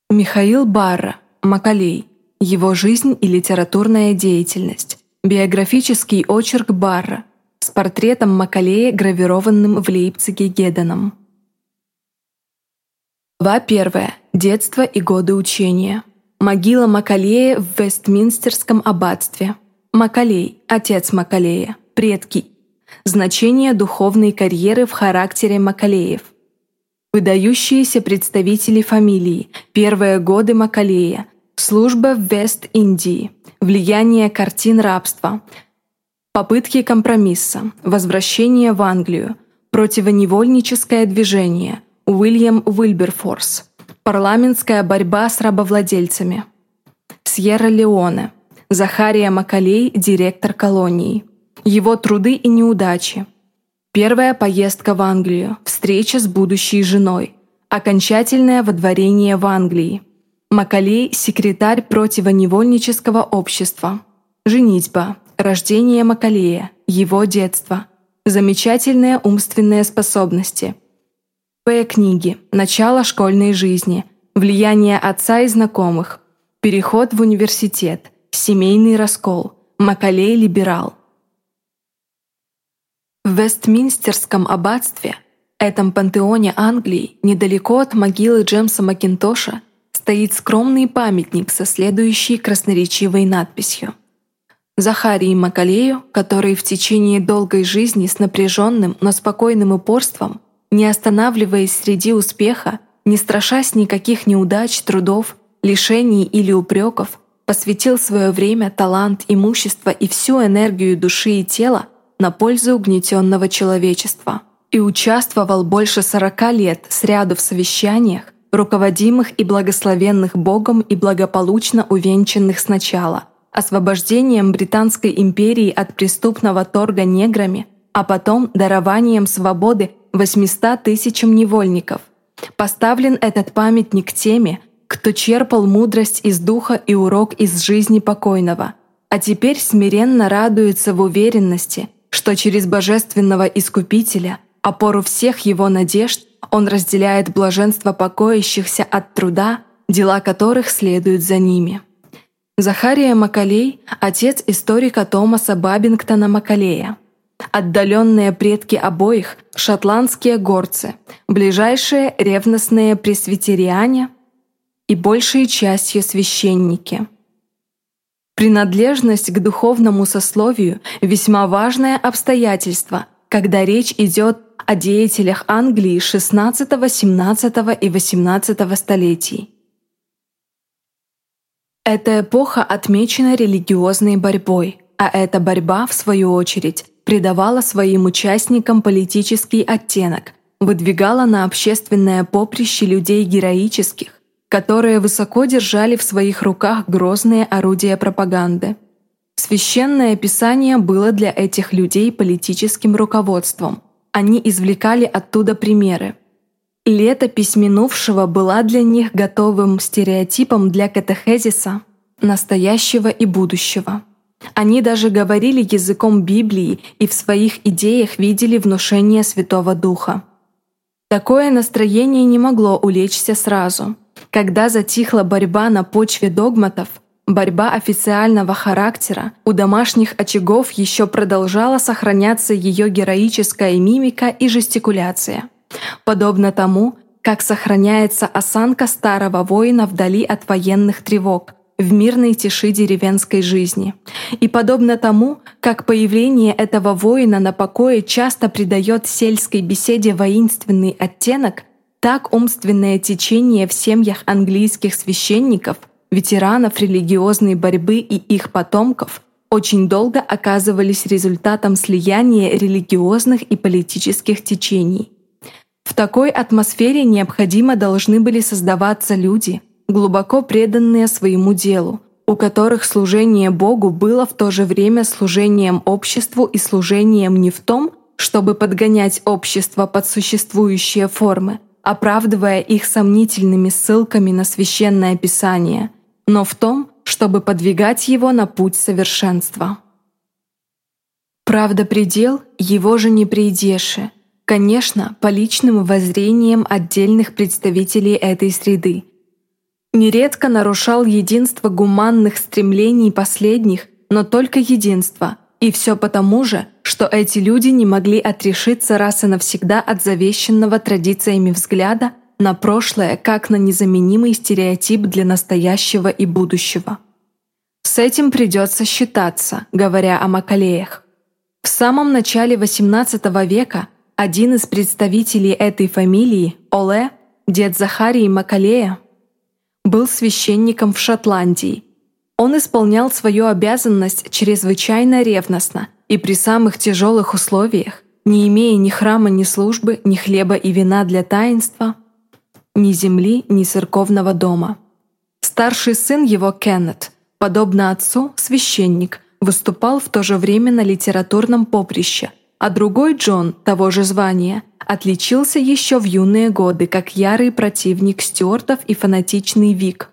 Михаил Барра, Макалей. Его жизнь и литературная деятельность. Биографический очерк Барра с портретом Макалея, гравированным в Лейпциге Геденом. Глава 1. Детство и годы учения. Могила Макалея в Вестминстерском аббатстве. Макалей, отец Макалея, предки. Значение духовной карьеры в характере Макалеев. Выдающиеся представители фамилии, первые годы Макалея, служба в Вест-Индии, влияние картин рабства, попытки компромисса, возвращение в Англию, противоневольническое движение, Уильям Уилберфорс, парламентская борьба с рабовладельцами, Сьерра-Леоне, Захария Макалей, директор колонии, его труды и неудачи, первая поездка в Англию, встреча с будущей женой, окончательное водворение в Англии, Макалей – секретарь противоневольнического общества, женитьба, рождение Макалея, его детство, замечательные умственные способности, книги, начало школьной жизни, влияние отца и знакомых, переход в университет, семейный раскол, Макалей – либерал. В Вестминстерском аббатстве, этом пантеоне Англии, недалеко от могилы Джемса Макинтоша, стоит скромный памятник со следующей красноречивой надписью. Захарии Макалею, который в течение долгой жизни с напряженным, но спокойным упорством, не останавливаясь среди успеха, не страшась никаких неудач, трудов, лишений или упреков, посвятил свое время, талант, имущество и всю энергию души и тела на пользу угнетенного человечества и участвовал больше 40 лет сряду в совещаниях, руководимых и благословенных Богом и благополучно увенчанных сначала освобождением Британской империи от преступного торга неграми, а потом дарованием свободы 800 тысячам невольников. Поставлен этот памятник теме, кто черпал мудрость из духа и урок из жизни покойного, а теперь смиренно радуется в уверенности, что через Божественного Искупителя, опору всех его надежд, он разделяет блаженство покоящихся от труда, дела которых следуют за ними. Захария Макалей – отец историка Томаса Бабингтона Макалея. Отдаленные предки обоих – шотландские горцы, ближайшие ревностные пресвитериане и большей частью священники. Принадлежность к духовному сословию – весьма важное обстоятельство, когда речь идет о деятелях Англии XVI, XVII и XVIII столетий. Эта эпоха отмечена религиозной борьбой, а эта борьба, в свою очередь, придавала своим участникам политический оттенок, выдвигала на общественное поприще людей героических, которые высоко держали в своих руках грозные орудия пропаганды. Священное Писание было для этих людей политическим руководством. Они извлекали оттуда примеры. Летопись минувшего была для них готовым стереотипом для катехезиса настоящего и будущего. Они даже говорили языком Библии и в своих идеях видели внушение Святого Духа. Такое настроение не могло улечься сразу. Когда затихла борьба на почве догматов, борьба официального характера, у домашних очагов еще продолжала сохраняться ее героическая мимика и жестикуляция. Подобно тому, как сохраняется осанка старого воина вдали от военных тревог, в мирной тиши деревенской жизни. И подобно тому, как появление этого воина на покое часто придает сельской беседе воинственный оттенок, так умственное течение в семьях английских священников, ветеранов религиозной борьбы и их потомков очень долго оказывались результатом слияния религиозных и политических течений. В такой атмосфере необходимо должны были создаваться люди, глубоко преданные своему делу, у которых служение Богу было в то же время служением обществу и служением не в том, чтобы подгонять общество под существующие формы, оправдывая их сомнительными ссылками на Священное Писание, но в том, чтобы подвигать его на путь совершенства. Правда, предел его же не прейдеше, конечно, по личным воззрениям отдельных представителей этой среды. Нередко нарушал единство гуманных стремлений последних, но только единство. И все потому же, что эти люди не могли отрешиться раз и навсегда от завещанного традициями взгляда на прошлое как на незаменимый стереотип для настоящего и будущего. С этим придется считаться, говоря о Маккалеях. В самом начале XVIII века один из представителей этой фамилии, Оле, дед Захарии Маккалея, был священником в Шотландии. Он исполнял свою обязанность чрезвычайно ревностно и при самых тяжелых условиях, не имея ни храма, ни службы, ни хлеба и вина для таинства, ни земли, ни церковного дома. Старший сын его, Кеннет, подобно отцу, священник, выступал в то же время на литературном поприще, а другой Джон, того же звания, отличился еще в юные годы как ярый противник Стюартов и фанатичный Вик.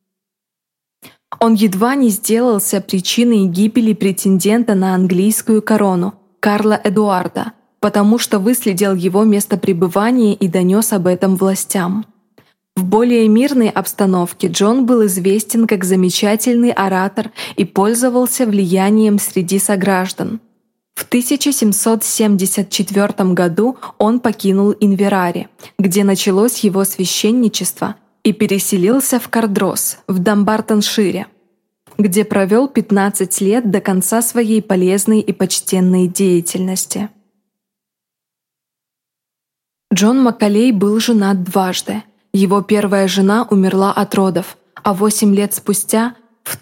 Он едва не сделался причиной гибели претендента на английскую корону, Карла Эдуарда, потому что выследил его место пребывания и донес об этом властям. В более мирной обстановке Джон был известен как замечательный оратор и пользовался влиянием среди сограждан. В 1774 году он покинул Инверари, где началось его священничество, и переселился в Кардрос, в Дамбартоншире, где провел 15 лет до конца своей полезной и почтенной деятельности. Джон Маккалей был женат дважды. Его первая жена умерла от родов, а 8 лет спустя, в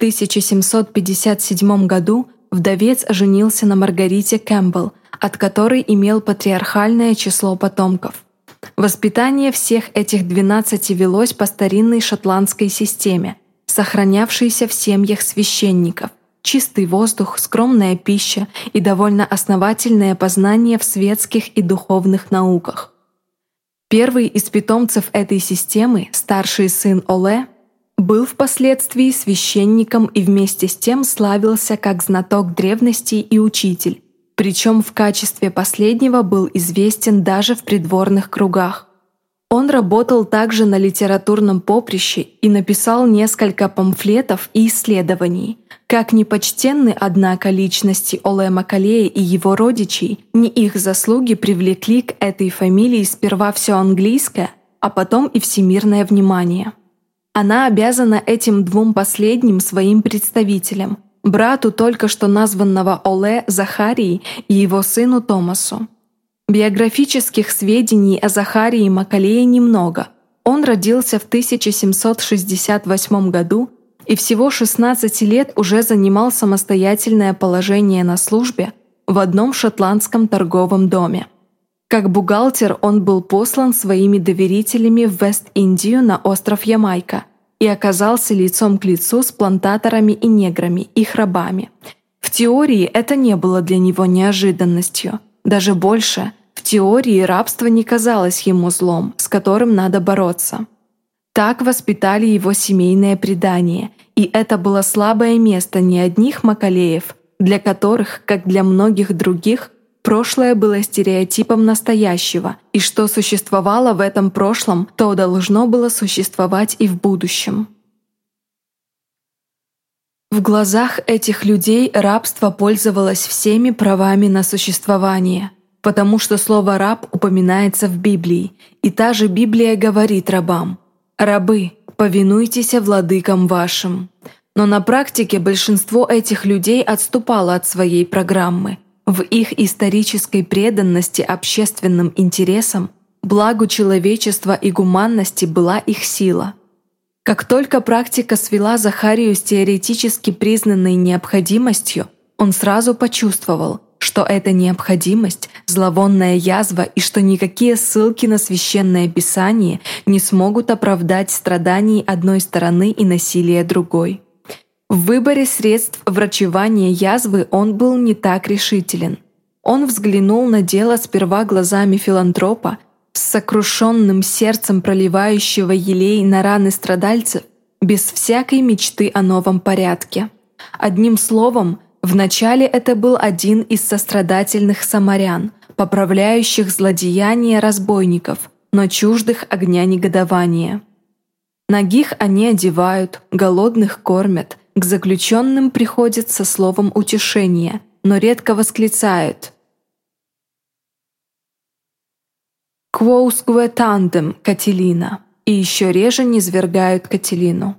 1757 году, вдовец женился на Маргарите Кэмпбелл, от которой имел патриархальное число потомков. Воспитание всех этих 12 велось по старинной шотландской системе, сохранявшейся в семьях священников: чистый воздух, скромная пища и довольно основательное познание в светских и духовных науках. Первый из питомцев этой системы, старший сын Оле, был впоследствии священником и вместе с тем славился как знаток древностей и учитель, причем в качестве последнего был известен даже в придворных кругах. Он работал также на литературном поприще и написал несколько памфлетов и исследований. Как ни почтенны, однако, личности Оле Маккалея и его родичей, не их заслуги привлекли к этой фамилии сперва все английское, а потом и всемирное внимание. Она обязана этим двум последним своим представителям, брату только что названного Оле Захарии и его сыну Томасу. Биографических сведений о Захарии Маккалее немного. Он родился в 1768 году и всего 16 лет уже занимал самостоятельное положение на службе в одном шотландском торговом доме. Как бухгалтер он был послан своими доверителями в Вест-Индию на остров Ямайка и оказался лицом к лицу с плантаторами и неграми, их рабами. В теории это не было для него неожиданностью. Даже больше, в теории рабство не казалось ему злом, с которым надо бороться. Так воспитали его семейное предание, и это было слабое место не одних Маккалеев, для которых, как для многих других, прошлое было стереотипом настоящего, и что существовало в этом прошлом, то должно было существовать и в будущем. В глазах этих людей рабство пользовалось всеми правами на существование, потому что слово «раб» упоминается в Библии, и та же Библия говорит рабам: «Рабы, повинуйтесь владыкам вашим». Но на практике большинство этих людей отступало от своей программы. В их исторической преданности общественным интересам, благу человечества и гуманности была их сила. Как только практика свела Захарию с теоретически признанной необходимостью, он сразу почувствовал, что эта необходимость – зловонная язва и что никакие ссылки на Священное Писание не смогут оправдать страданий одной стороны и насилия другой. В выборе средств врачевания язвы он был не так решителен. Он взглянул на дело сперва глазами филантропа, с сокрушенным сердцем проливающего елей на раны страдальцев, без всякой мечты о новом порядке. Одним словом, вначале это был один из сострадательных самарян, поправляющих злодеяния разбойников, но чуждых огня негодования. Нагих они одевают, голодных кормят, к заключенным приходят со словом утешения, но редко восклицают «Quousque tandem, Кателина» и еще реже низвергают Кателину.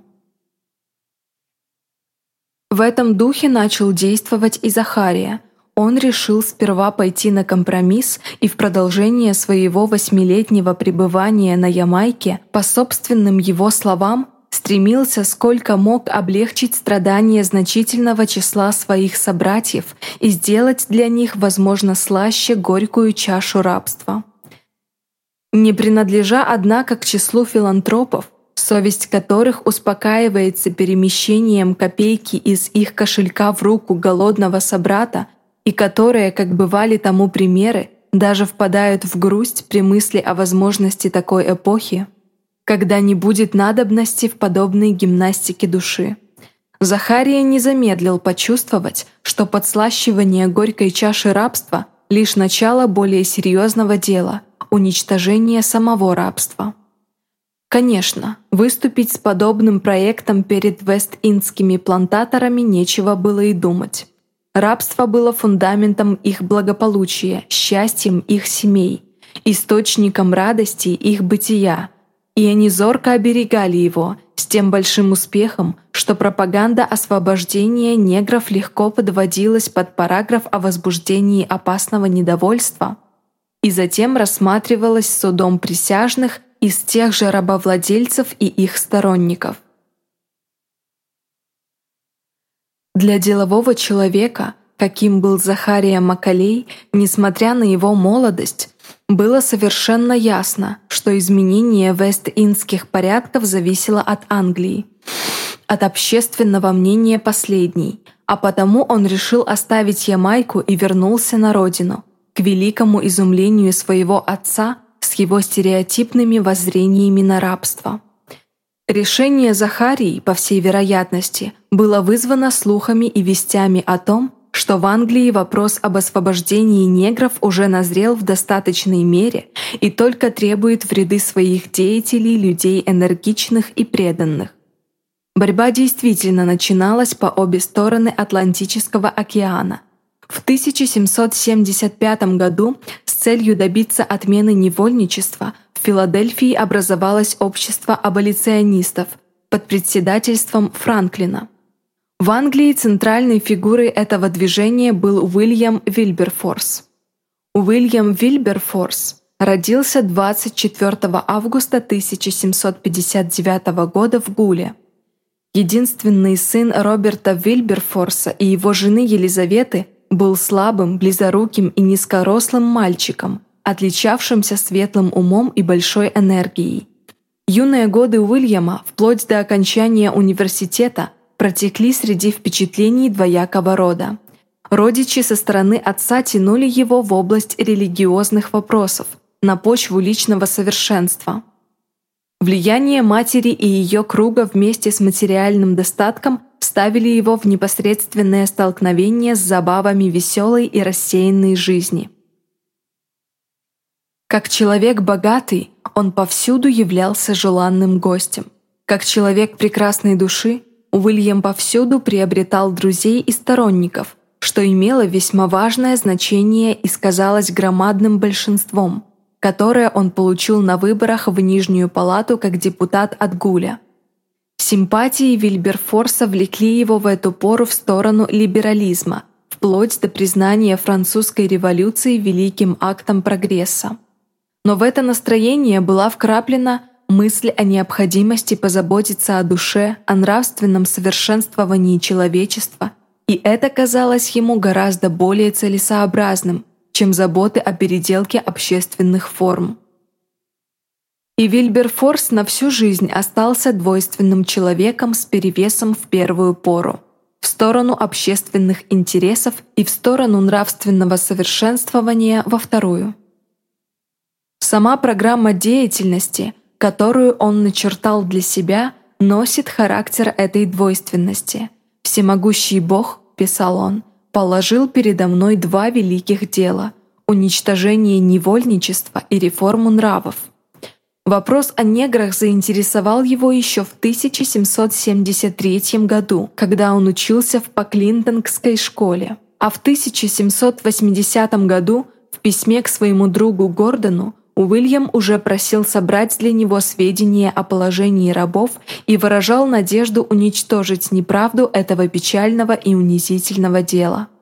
В этом духе начал действовать и Захария. Он решил сперва пойти на компромисс и в продолжение своего 8-летнего пребывания на Ямайке, по собственным его словам, стремился сколько мог облегчить страдания значительного числа своих собратьев и сделать для них, возможно, слаще горькую чашу рабства. Не принадлежа, однако, к числу филантропов, совесть которых успокаивается перемещением копейки из их кошелька в руку голодного собрата, и которые, как бывали тому примеры, даже впадают в грусть при мысли о возможности такой эпохи, когда не будет надобности в подобной гимнастике души. Захария не замедлил почувствовать, что подслащивание горькой чаши рабства — лишь начало более серьезного дела — уничтожения самого рабства. Конечно, выступить с подобным проектом перед вест-индскими плантаторами нечего было и думать. Рабство было фундаментом их благополучия, счастьем их семей, источником радости их бытия, и они зорко оберегали его с тем большим успехом, что пропаганда освобождения негров легко подводилась под параграф о возбуждении опасного недовольства и затем рассматривалась судом присяжных из тех же рабовладельцев и их сторонников. Для делового человека, каким был Захария Макколей, несмотря на его молодость, было совершенно ясно, что изменение вест-индских порядков зависело от Англии, от общественного мнения последней, а потому он решил оставить Ямайку и вернулся на родину, к великому изумлению своего отца с его стереотипными воззрениями на рабство. Решение Захарии, по всей вероятности, было вызвано слухами и вестями о том, что в Англии вопрос об освобождении негров уже назрел в достаточной мере и только требует в ряды своих деятелей людей энергичных и преданных. Борьба действительно начиналась по обе стороны Атлантического океана. В 1775 году с целью добиться отмены невольничества в Филадельфии образовалось общество аболиционистов под председательством Франклина. В Англии центральной фигурой этого движения был Уильям Вильберфорс. Уильям Вильберфорс родился 24 августа 1759 года в Гуле. Единственный сын Роберта Вильберфорса и его жены Елизаветы был слабым, близоруким и низкорослым мальчиком, отличавшимся светлым умом и большой энергией. Юные годы Уильяма, вплоть до окончания университета, протекли среди впечатлений двоякого рода. Родичи со стороны отца тянули его в область религиозных вопросов, на почву личного совершенства. Влияние матери и ее круга вместе с материальным достатком ставили его в непосредственное столкновение с забавами веселой и рассеянной жизни. Как человек богатый, он повсюду являлся желанным гостем. Как человек прекрасной души, Уильям повсюду приобретал друзей и сторонников, что имело весьма важное значение и сказалось громадным большинством, которое он получил на выборах в Нижнюю палату как депутат от Гуля. Симпатии Вильберфорса влекли его в эту пору в сторону либерализма, вплоть до признания французской революции великим актом прогресса. Но в это настроение была вкраплена мысль о необходимости позаботиться о душе, о нравственном совершенствовании человечества, и это казалось ему гораздо более целесообразным, чем заботы о переделке общественных форм. И Вильберфорс на всю жизнь остался двойственным человеком с перевесом в первую пору, в сторону общественных интересов и в сторону нравственного совершенствования во вторую. Сама программа деятельности, которую он начертал для себя, носит характер этой двойственности. «Всемогущий Бог», — писал он, — «положил передо мной два великих дела — уничтожение невольничества и реформу нравов. Вопрос о неграх заинтересовал его еще в 1773 году, когда он учился в Поклинтонгской школе. А в 1780 году в письме к своему другу Гордону Уильям уже просил собрать для него сведения о положении рабов и выражал надежду уничтожить неправду этого печального и унизительного дела.